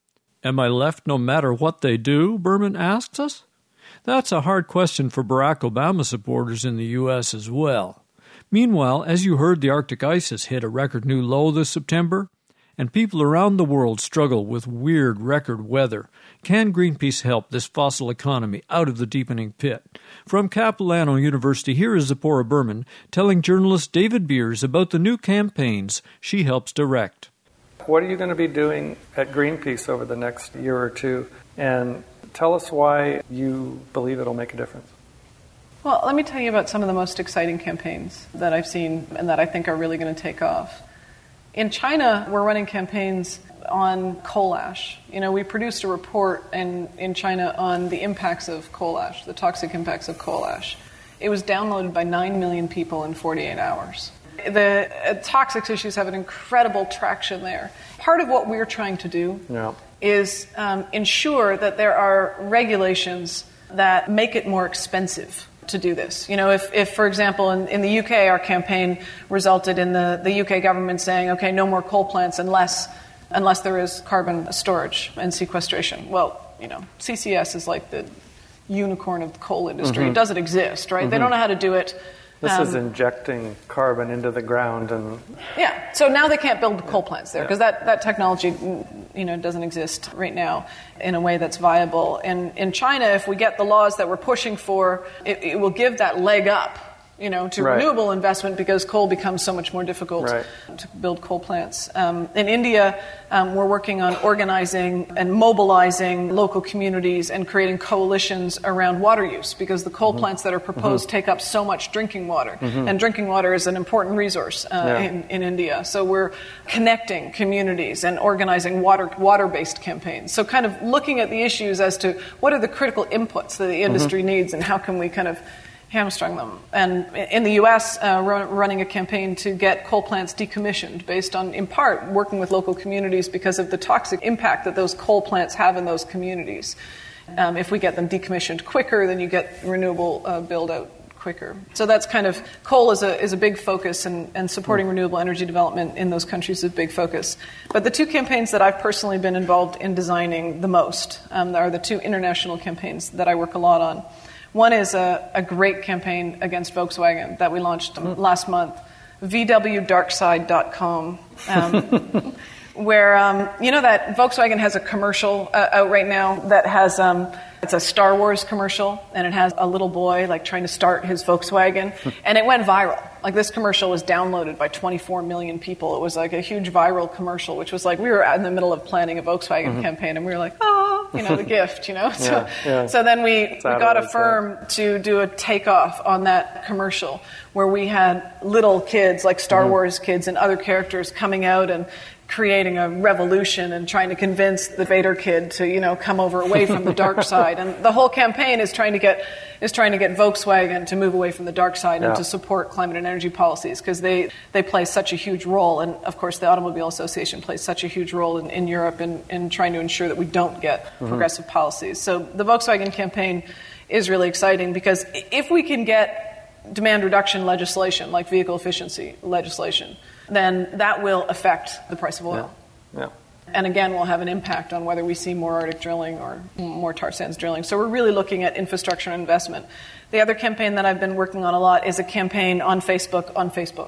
Am I left no matter what they do? Berman asks us. That's a hard question for Barack Obama supporters in the U S as well. Meanwhile, as you heard, the Arctic ice has hit a record new low this September, and people around the world struggle with weird record weather. Can Greenpeace help this fossil economy out of the deepening pit? From Capilano University, here is Zipporah Berman telling journalist David Beers about the new campaigns she helps direct. What are you going to be doing at Greenpeace over the next year or two? And tell us why you believe it'll make a difference. Well, let me tell you about some of the most exciting campaigns that I've seen and that I think are really going to take off. In China, we're running campaigns on coal ash. You know, we produced a report in, in China on the impacts of coal ash, the toxic impacts of coal ash. It was downloaded by nine million people in forty-eight hours. The uh, toxics issues have an incredible traction there. Part of what we're trying to do yeah. is um, ensure that there are regulations that make it more expensive to do this. You know, if, if for example, in, in the U K, our campaign resulted in the, the U K government saying, okay, no more coal plants unless unless there is carbon storage and sequestration. Well, you know, C C S is like the unicorn of the coal industry. Mm-hmm. It doesn't exist, right? Mm-hmm. They don't know how to do it. This um, is injecting carbon into the ground, and yeah. So now they can't build coal plants there because yeah. that, that technology, you know, doesn't exist right now in a way that's viable. And in China, if we get the laws that we're pushing for, it, it will give that leg up, you know, to right. renewable investment because coal becomes so much more difficult right. to build coal plants. Um, in India, um, we're working on organizing and mobilizing local communities and creating coalitions around water use because the coal mm-hmm. plants that are proposed mm-hmm. take up so much drinking water. Mm-hmm. And drinking water is an important resource uh, yeah. in, in India. So we're connecting communities and organizing water, water-based campaigns. So kind of looking at the issues as to what are the critical inputs that the industry mm-hmm. needs and how can we kind of hamstrung them. And in the U S, uh, run, running a campaign to get coal plants decommissioned based on, in part, working with local communities because of the toxic impact that those coal plants have in those communities. Um, if we get them decommissioned quicker, then you get renewable uh, build-out quicker. So that's kind of, coal is a is a big focus, and, and supporting renewable energy development in those countries is a big focus. But the two campaigns that I've personally been involved in designing the most um, are the two international campaigns that I work a lot on. One is a, a great campaign against Volkswagen that we launched last month, V W darkside dot com, um, where, um, you know that Volkswagen has a commercial uh, out right now that has, um, it's a Star Wars commercial, and it has a little boy like trying to start his Volkswagen, and it went viral. Like this commercial was downloaded by twenty-four million people. It was like a huge viral commercial, which was like we were in the middle of planning a Volkswagen mm-hmm. campaign, and we were like, oh, you know, the gift, you know. So, yeah, yeah. so then we, we got a firm that. to do a takeoff on that commercial where we had little kids, like Star mm-hmm. Wars kids and other characters coming out and creating a revolution and trying to convince the Vader kid to, you know, come over away from the dark side. And the whole campaign is trying to get is trying to get Volkswagen to move away from the dark side yeah. and to support climate and energy policies because they, they play such a huge role. And, of course, the Automobile Association plays such a huge role in, in Europe in, in trying to ensure that we don't get mm-hmm. progressive policies. So the Volkswagen campaign is really exciting because if we can get demand reduction legislation, like vehicle efficiency legislation, then that will affect the price of oil. Yeah. Yeah. And again, will have an impact on whether we see more Arctic drilling or more tar sands drilling. So we're really looking at infrastructure and investment. The other campaign that I've been working on a lot is a campaign on Facebook on Facebook.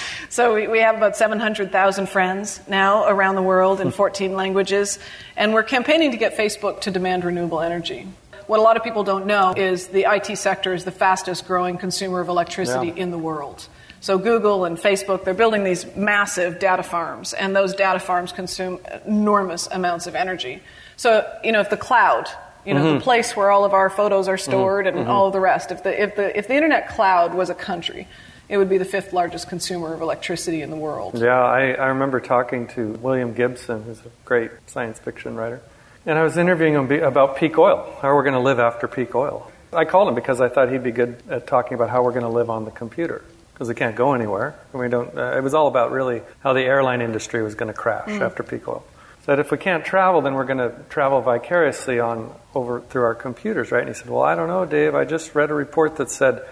So we, we have about seven hundred thousand friends now around the world in fourteen languages, and we're campaigning to get Facebook to demand renewable energy. What a lot of people don't know is the I T sector is the fastest growing consumer of electricity yeah. in the world. So Google and Facebook, they're building these massive data farms, and those data farms consume enormous amounts of energy. So, you know, if the cloud, you know, mm-hmm. the place where all of our photos are stored mm-hmm. and mm-hmm. all of the rest, if the if the if the internet cloud was a country, it would be the fifth largest consumer of electricity in the world. Yeah, I, I remember talking to William Gibson, who's a great science fiction writer, and I was interviewing him about peak oil, how we're going to live after peak oil. I called him because I thought he'd be good at talking about how we're going to live on the computer. Because we can't go anywhere. We don't. Uh, it was all about really how the airline industry was going to crash mm. after peak oil. So that if we can't travel, then we're going to travel vicariously on over through our computers, right? And he said, "Well, I don't know, Dave. I just read a report that said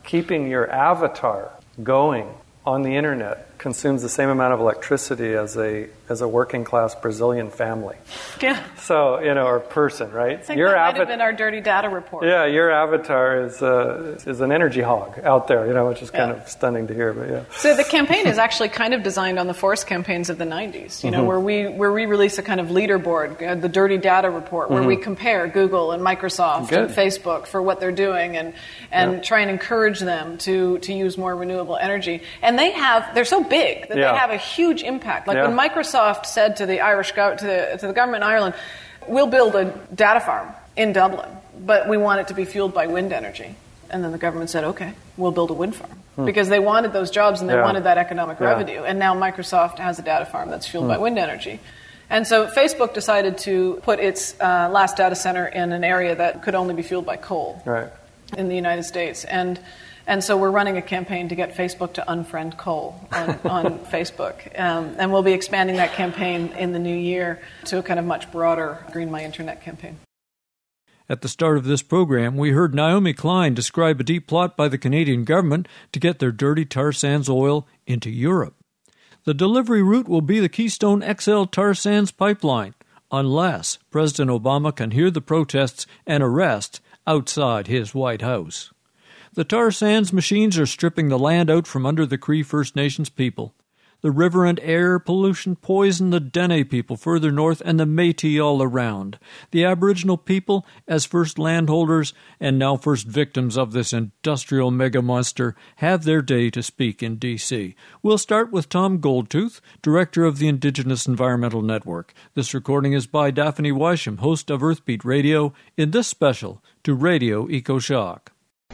keeping your avatar going on the internet consumes the same amount of electricity as a as a working class Brazilian family. Yeah. So, you know, or person, right? I think your that might have been our dirty data report. Yeah, your avatar is uh, is an energy hog out there, you know, which is kind yeah. of stunning to hear, but yeah. So the campaign is actually kind of designed on the force campaigns of the nineties, you know, mm-hmm. where we where we release a kind of leaderboard, uh, the dirty data report, where mm-hmm. we compare Google and Microsoft Good. and Facebook for what they're doing and and yeah. try and encourage them to to use more renewable energy. And they have they're so big that yeah. they have a huge impact. Like yeah. when Microsoft said to the Irish go- to the to the government in Ireland, we'll build a data farm in Dublin, but we want it to be fueled by wind energy. And then the government said, okay, we'll build a wind farm. Hmm. Because they wanted those jobs and they yeah. wanted that economic yeah. revenue. And now Microsoft has a data farm that's fueled hmm. by wind energy. And so Facebook decided to put its uh, last data center in an area that could only be fueled by coal right. in the United States. And And so we're running a campaign to get Facebook to unfriend coal on, on Facebook. Um, and we'll be expanding that campaign in the new year to a kind of much broader Green My Internet campaign. At the start of this program, we heard Naomi Klein describe a deep plot by the Canadian government to get their dirty tar sands oil into Europe. The delivery route will be the Keystone X L tar sands pipeline, unless President Obama can hear the protests and arrest outside his White House. The tar sands machines are stripping the land out from under the Cree First Nations people. The river and air pollution poison the Dene people further north and the Métis all around. The Aboriginal people, as first landholders and now first victims of this industrial mega-monster, have their day to speak in D C. We'll start with Tom Goldtooth, director of the Indigenous Environmental Network. This recording is by Daphne Weisham, host of Earthbeat Radio, in this special to Radio EcoShock.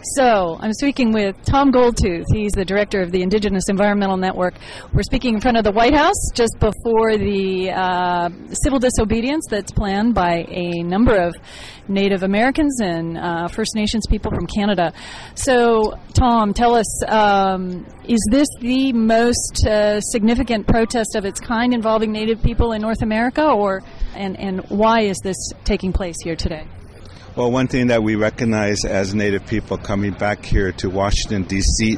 So, I'm speaking with Tom Goldtooth. He's the director of the Indigenous Environmental Network. We're speaking in front of the White House just before the uh, civil disobedience that's planned by a number of Native Americans and uh, First Nations people from Canada. So, Tom, tell us, um, is this the most uh, significant protest of its kind involving Native people in North America, or and, and why is this taking place here today? Well, one thing that we recognize as Native people coming back here to Washington, D C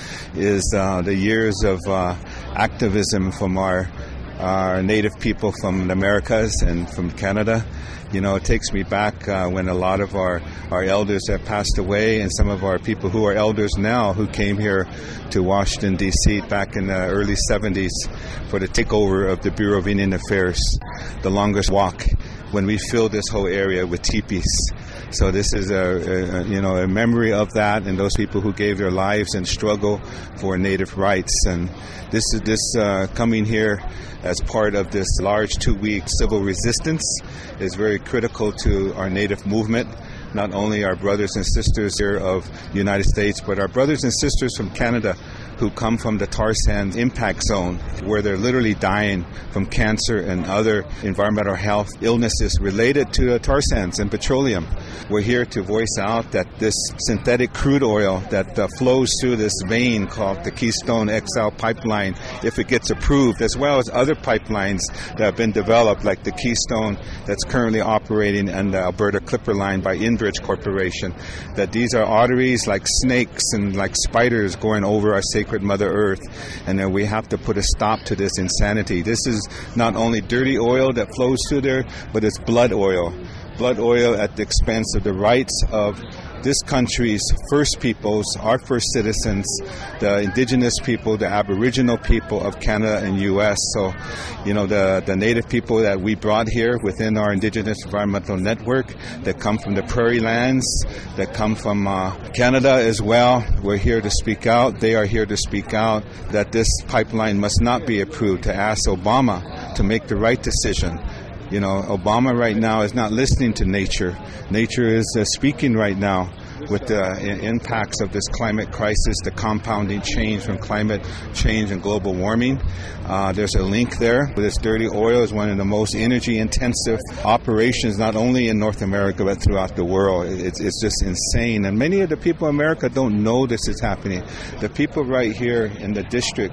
is uh, the years of uh, activism from our, our Native people from the Americas and from Canada. You know, it takes me back uh, when a lot of our, our elders have passed away, and some of our people who are elders now who came here to Washington, D C back in the early seventies for the takeover of the Bureau of Indian Affairs, the longest walk, when we filled this whole area with teepees. So this is a, a you know a memory of that and those people who gave their lives and struggle for Native rights. And this is this uh, coming here as part of this large two-week civil resistance is very critical to our Native movement. Not only our brothers and sisters here of the United States, but our brothers and sisters from Canada who come from the tar sands impact zone, where they're literally dying from cancer and other environmental health illnesses related to uh, tar sands and petroleum. We're here to voice out that this synthetic crude oil that uh, flows through this vein called the Keystone X L pipeline, if it gets approved, as well as other pipelines that have been developed, like the Keystone that's currently operating and the Alberta Clipper Line by Enbridge Corporation, that these are arteries like snakes and like spiders going over our sacred Mother Earth, and then we have to put a stop to this insanity. This is not only dirty oil that flows through there, but it's blood oil. Blood oil at the expense of the rights of this country's first peoples, our first citizens, the indigenous people, the Aboriginal people of Canada and U S. So, you know, the, the Native people that we brought here within our Indigenous Environmental Network that come from the prairie lands, that come from uh, Canada as well, we're here to speak out. They are here to speak out that this pipeline must not be approved, to ask Obama to make the right decision. You know, Obama right now is not listening to nature. Nature is uh, speaking right now with the uh, impacts of this climate crisis, the compounding change from climate change and global warming. Uh, there's a link there. This dirty oil is one of the most energy-intensive operations, not only in North America, but throughout the world. It's, it's just insane. And many of the people in America don't know this is happening. The people right here in the district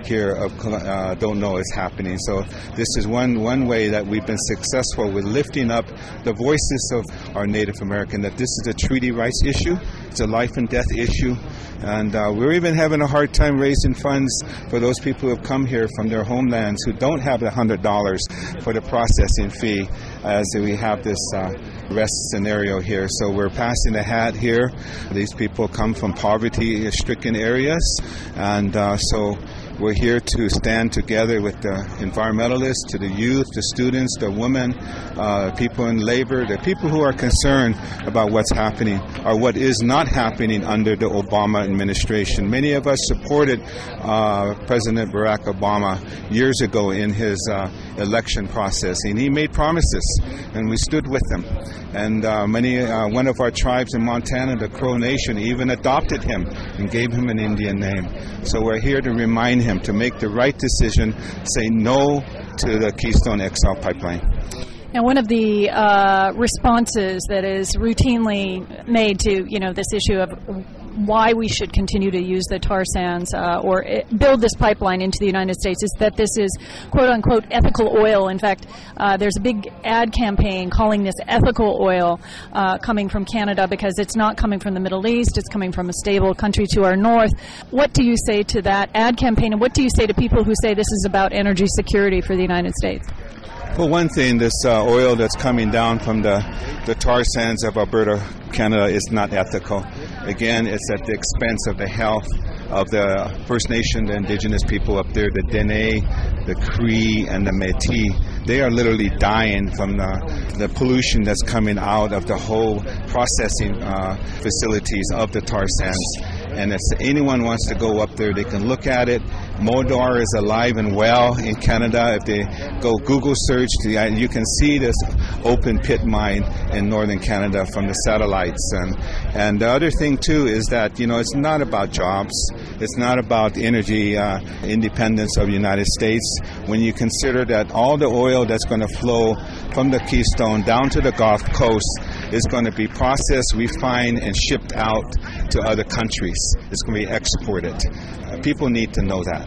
here of, uh, don't know is happening. So this is one, one way that we've been successful with lifting up the voices of our Native American, that this is a treaty rights issue, it's a life and death issue, and uh, we're even having a hard time raising funds for those people who have come here from their homelands who don't have the one hundred dollars for the processing fee, as we have this uh, rest scenario here. So we're passing the hat here. These people come from poverty-stricken areas, and uh, so we're here to stand together with the environmentalists, to the youth, the students, the women, uh, people in labor, the people who are concerned about what's happening or what is not happening under the Obama administration. Many of us supported uh, President Barack Obama years ago in his uh, election process, and he made promises, and we stood with him. And uh, many, uh, one of our tribes in Montana, the Crow Nation, even adopted him and gave him an Indian name. So we're here to remind him to make the right decision, say no to the Keystone X L pipeline. Now, one of the uh, responses that is routinely made to, you know, this issue of why we should continue to use the tar sands uh, or it, build this pipeline into the United States is that this is quote-unquote ethical oil. In fact, uh, there's a big ad campaign calling this ethical oil uh, coming from Canada because it's not coming from the Middle East, it's coming from a stable country to our north. What do you say to that ad campaign, and what do you say to people who say this is about energy security for the United States? Well, one thing, this uh, oil that's coming down from the, the tar sands of Alberta, Canada, is not ethical. Again, it's at the expense of the health of the First Nation, the indigenous people up there, the Dene, the Cree, and the Métis. They are literally dying from the, the pollution that's coming out of the whole processing uh, facilities of the tar sands. And if anyone wants to go up there, they can look at it. Modar is alive and well in Canada. If they go Google search, you can see this open pit mine in northern Canada from the satellites. And, and the other thing, too, is that, you know, it's not about jobs. It's not about energy uh, independence of the United States. When you consider that all the oil that's going to flow from the Keystone down to the Gulf Coast is going to be processed, refined, and shipped out to other countries. It's going to be exported. Uh, people need to know that.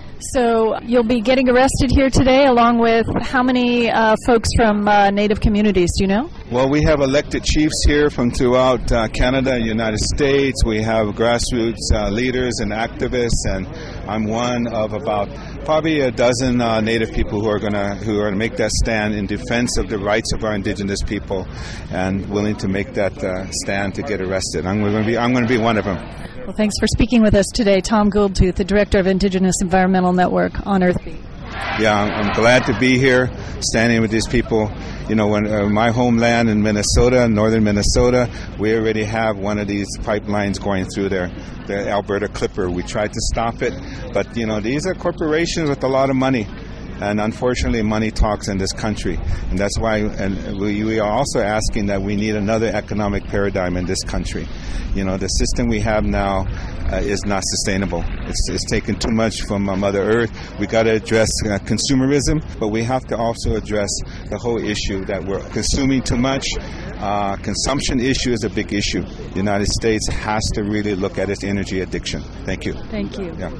So you'll be getting arrested here today along with how many uh, folks from uh, Native communities, do you know? Well, we have elected chiefs here from throughout uh, Canada and United States. We have grassroots uh, leaders and activists, and I'm one of about probably a dozen uh, Native people who are going to who are going to make that stand in defense of the rights of our indigenous people, and willing to make that uh, stand to get arrested. I'm going to be I'm going to be one of them. Well, thanks for speaking with us today, Tom Goldtooth, the Director of Indigenous Environmental Network on EarthBeat. Yeah, I'm, I'm glad to be here, standing with these people. You know, when uh, my homeland in Minnesota, northern Minnesota, we already have one of these pipelines going through there, the Alberta Clipper. We tried to stop it, but, you know, these are corporations with a lot of money. And unfortunately, money talks in this country. And that's why and we, we are also asking that we need another economic paradigm in this country. You know, the system we have now uh, is not sustainable. It's, it's taken too much from uh, Mother Earth. We got to address uh, consumerism, but we have to also address the whole issue that we're consuming too much. Uh, consumption issue is a big issue. The United States has to really look at its energy addiction. Thank you. Thank you. Yeah.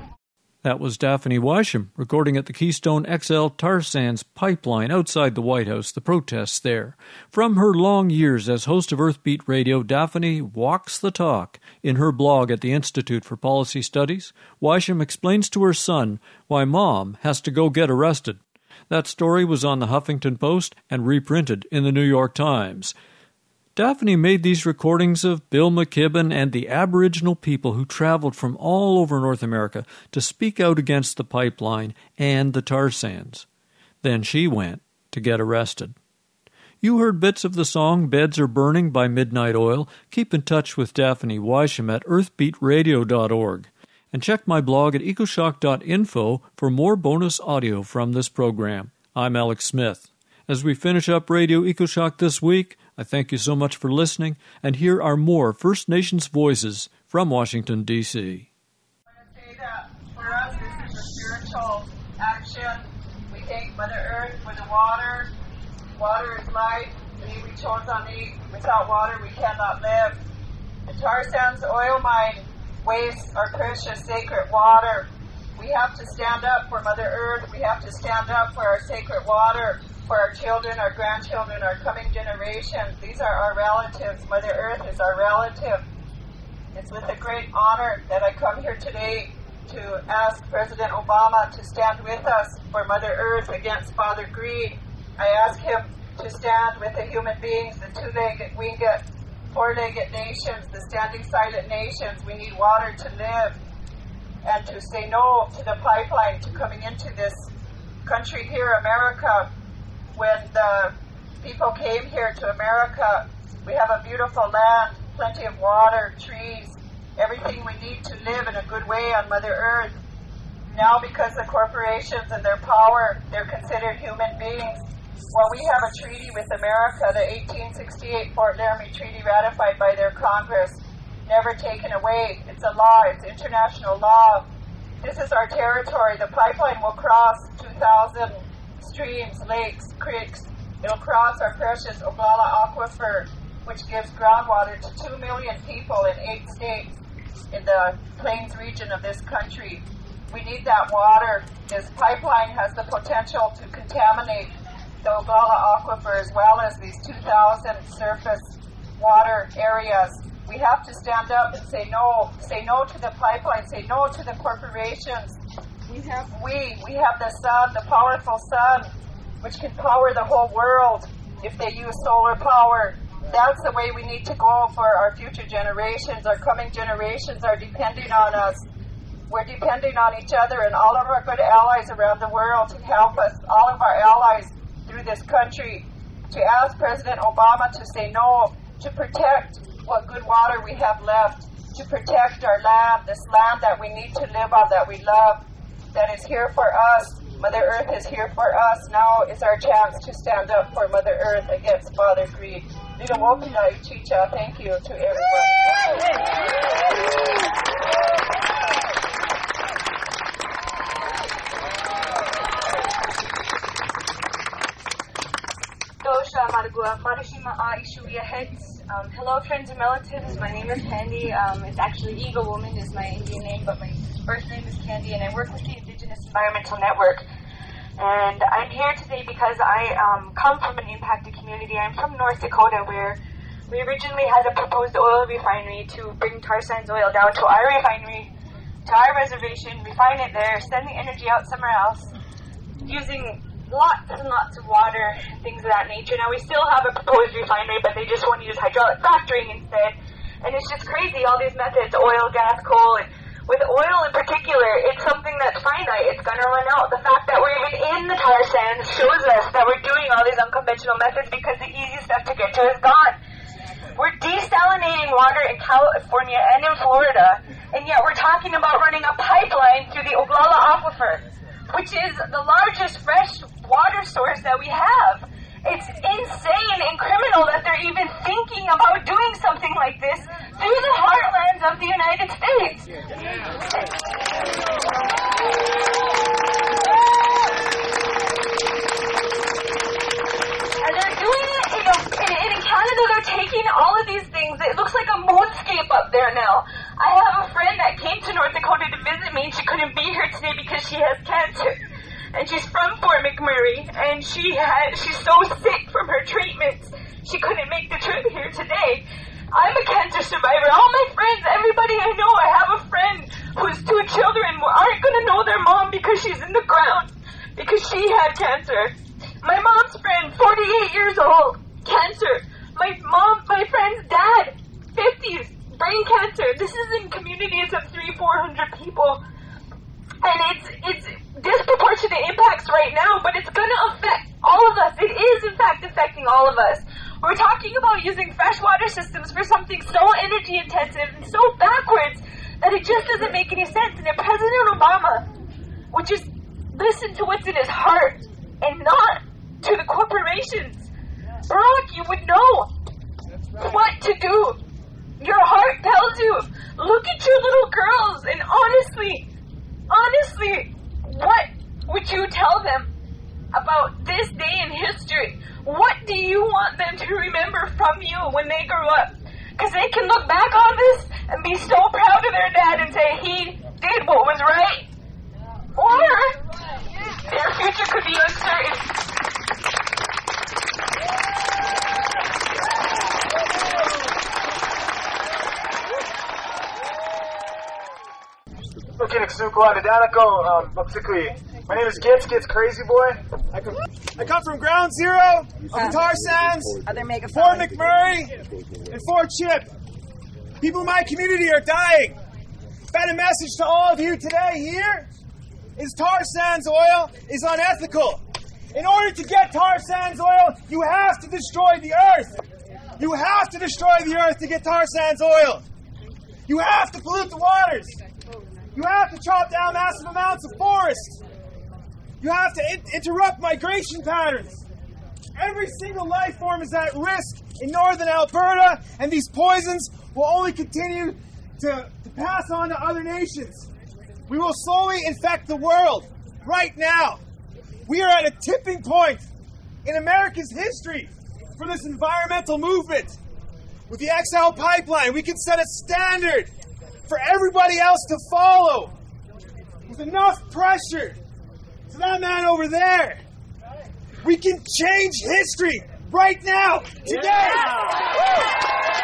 That was Daphne Weisham recording at the Keystone X L tar sands pipeline outside the White House, the protests there. From her long years as host of EarthBeat Radio, Daphne walks the talk. In her blog at the Institute for Policy Studies, Weisham explains to her son why Mom has to go get arrested. That story was on the Huffington Post and reprinted in the New York Times. Daphne made these recordings of Bill McKibben and the Aboriginal people who traveled from all over North America to speak out against the pipeline and the tar sands. Then she went to get arrested. You heard bits of the song Beds Are Burning by Midnight Oil. Keep in touch with Daphne Weisham at earth beat radio dot org. And check my blog at ecoshock dot info for more bonus audio from this program. I'm Alex Smith. As we finish up Radio EcoShock this week, I thank you so much for listening, and here are more First Nations voices from Washington, D C I want to say that for us, this is a spiritual action. We thank Mother Earth for the water. Water is life. We chose on eat. Without water, we cannot live. The tar sands oil mine wastes our precious sacred water. We have to stand up for Mother Earth. We have to stand up for our sacred water, for our children, our grandchildren, our coming generations. These are our relatives. Mother Earth is our relative. It's with a great honor that I come here today to ask President Obama to stand with us for Mother Earth against Father Greed. I ask him to stand with the human beings, the two-legged, winged, four-legged nations, the standing silent nations. We need water to live. And to say no to the pipeline to coming into this country here, America. When the people came here to America, we have a beautiful land, plenty of water, trees, everything we need to live in a good way on Mother Earth. Now, because the corporations and their power, they're considered human beings. Well, we have a treaty with America, the eighteen sixty-eight Fort Laramie Treaty, ratified by their Congress, never taken away. It's a law. It's international law. This is our territory. The pipeline will cross two thousand streams, lakes, creeks. It'll cross our precious Oglala Aquifer, which gives groundwater to two million people in eight states in the plains region of this country. We need that water. This pipeline has the potential to contaminate the Oglala Aquifer as well as these two thousand surface water areas. We have to stand up and say no. Say no to the pipeline. Say no to the corporations. We have we we have the sun, the powerful sun, which can power the whole world if they use solar power. That's the way we need to go for our future generations. Our coming generations are depending on us. We're depending on each other and all of our good allies around the world to help us, all of our allies through this country, to ask President Obama to say no, to protect what good water we have left, to protect our land, this land that we need to live on, that we love, that is here for us. Mother Earth is here for us. Now is our chance to stand up for Mother Earth against Father Greed. Lilawokina Ichicha, thank you to everyone. Um, hello, friends and relatives. My name is Candy. Um, it's actually Eagle Woman is my Indian name, but my birth name is Candy, and I work with the Indigenous Environmental Network. And I'm here today because I um, come from an impacted community. I'm from North Dakota, where we originally had a proposed oil refinery to bring tar sands oil down to our refinery, to our reservation, refine it there, send the energy out somewhere else, using lots and lots of water, things of that nature. Now, we still have a proposed refinery, but they just want to use hydraulic fracturing instead. And it's just crazy, all these methods, oil, gas, coal. And with oil in particular, it's something that's finite. It's going to run out. The fact that we're even in the tar sands shows us that we're doing all these unconventional methods because the easy stuff to get to is gone. We're desalinating water in California and in Florida, and yet we're talking about running a pipeline through the Oglala Aquifer, which is the largest fresh water source that we have. It's insane and criminal that they're even thinking about doing something like this through the heartlands of the United States. And they're doing it, you know, in, in Canada, they're taking all of these things. It looks like a moonscape up there now. I have a friend that came to North Dakota to visit me, and she couldn't be here today because she has cancer. And she's from Fort McMurray, and she had she's so sick from her treatments, she couldn't make the trip here today. I'm a cancer survivor. All my friends, everybody I know, I have a friend whose two children aren't going to know their mom because she's in the ground, because she had cancer. My mom's friend, forty-eight years old, cancer. My mom, my friend's dad, fifties, brain cancer. This is in communities of three, four hundred people. And it's it's disproportionate impacts right now, but it's going to affect all of us. It is, in fact, affecting all of us. We're talking about using freshwater systems for something so energy intensive and so backwards that it just doesn't make any sense. And then President Obama would just listen to what's in his heart and not to the corporations. Barack, you would know what to do. Your heart tells you, look at your little girls, and honestly, honestly, what would you tell them about this day in history? What do you want them to remember from you when they grow up? Because they can look back on this and be so proud of their dad and say, he did what was right. or their future could be uncertain. Um, basically, my name is Gitz, Gitz Crazy Boy. I come, I come from Ground Zero of the tar sands, Fort McMurray, and Fort Chip. People in my community are dying. I've had a message to all of you today here is tar sands oil is unethical. In order to get tar sands oil, you have to destroy the earth. You have to destroy the earth to get tar sands oil. You have to pollute the waters. You have to chop down massive amounts of forests. You have to in- interrupt migration patterns. Every single life form is at risk in northern Alberta, and these poisons will only continue to, to pass on to other nations. We will slowly infect the world right now. We are at a tipping point in America's history for this environmental movement. With the X L pipeline, we can set a standard for everybody else to follow. With enough pressure to that man over there, we can change history right now, today. Yeah.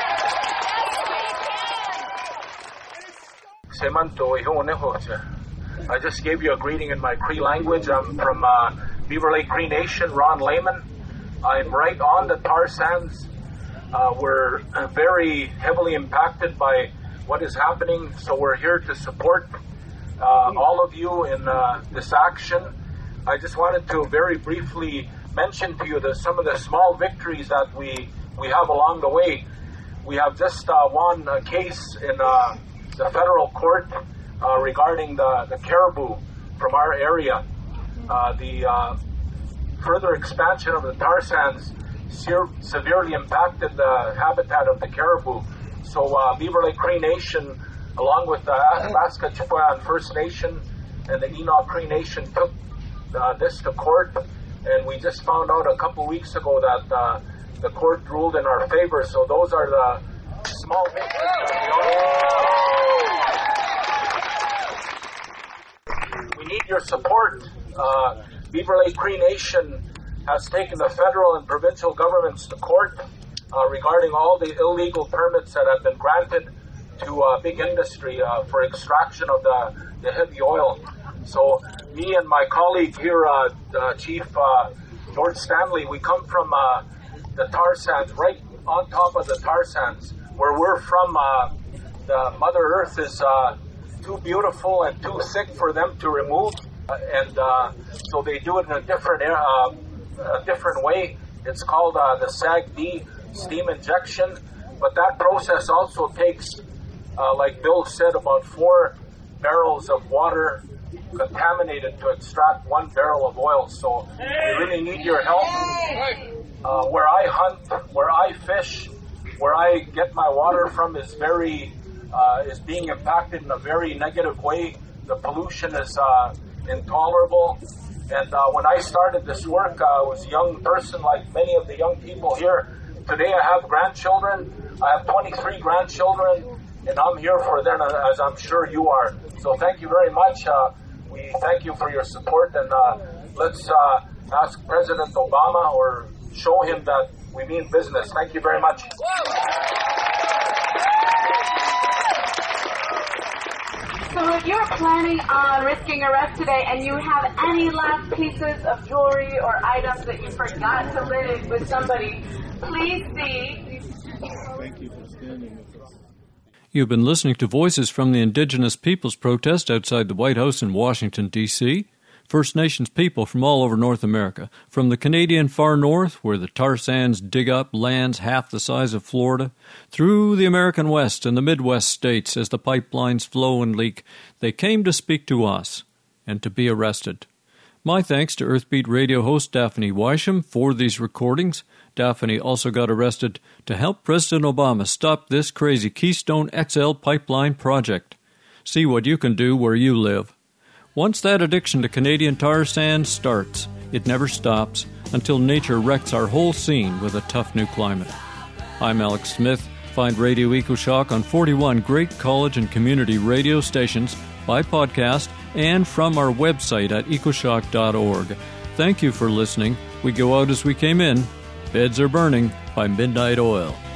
I just gave you a greeting in my Cree language. I'm from uh, Beaver Lake Cree Nation, Ron Lehman. I'm right on the tar sands. Uh, we're uh, very heavily impacted by what is happening, so we're here to support uh, all of you in uh, this action. I just wanted to very briefly mention to you the, some of the small victories that we, we have along the way. We have just uh, won a case in uh, the federal court uh, regarding the, the caribou from our area. Uh, the uh, further expansion of the tar sands se- severely impacted the habitat of the caribou. So uh, Beaver Lake Cree Nation, along with the Athabasca Chippewa First Nation and the Enoch Cree Nation, took uh, this to court. And we just found out a couple weeks ago that uh, the court ruled in our favor. So those are the small victories that we all... We need your support. Uh, Beaver Lake Cree Nation has taken the federal and provincial governments to court uh, regarding all the illegal permits that have been granted to uh, big industry uh, for extraction of the, the heavy oil. So me and my colleague here, uh, uh, Chief uh, George Stanley, we come from uh, the tar sands, right on top of the tar sands. Where we're from, uh, the Mother Earth is uh, too beautiful and too sick for them to remove. Uh, and uh, so they do it in a different uh, a different way. It's called uh, the S A G D steam injection. But that process also takes, uh, like Bill said, about four barrels of water contaminated to extract one barrel of oil. So we really need your help. Uh, where I hunt, where I fish, where I get my water from is very uh, is being impacted in a very negative way. The pollution is uh, intolerable. And uh, when I started this work, uh, I was a young person like many of the young people here. Today I have grandchildren. I have twenty-three grandchildren, and I'm here for them, as I'm sure you are. So thank you very much. Uh, we thank you for your support, and uh, let's uh, ask President Obama or show him that we mean business. Thank you very much. So if you're planning on risking arrest today and you have any last pieces of jewelry or items that you forgot to leave with somebody, please see. Thank you for standing with us. You've been listening to voices from the Indigenous Peoples protest outside the White House in Washington, D C First Nations people from all over North America, from the Canadian far north, where the tar sands dig up lands half the size of Florida, through the American West and the Midwest states as the pipelines flow and leak, they came to speak to us and to be arrested. My thanks to Earthbeat radio host Daphne Weisham for these recordings. Daphne also got arrested to help President Obama stop this crazy Keystone X L pipeline project. See what you can do where you live. Once that addiction to Canadian tar sands starts, it never stops until nature wrecks our whole scene with a tough new climate. I'm Alex Smith. Find Radio EcoShock on forty-one great college and community radio stations, by podcast, and from our website at ecoshock dot org. Thank you for listening. We go out as we came in. Beds are burning by Midnight Oil.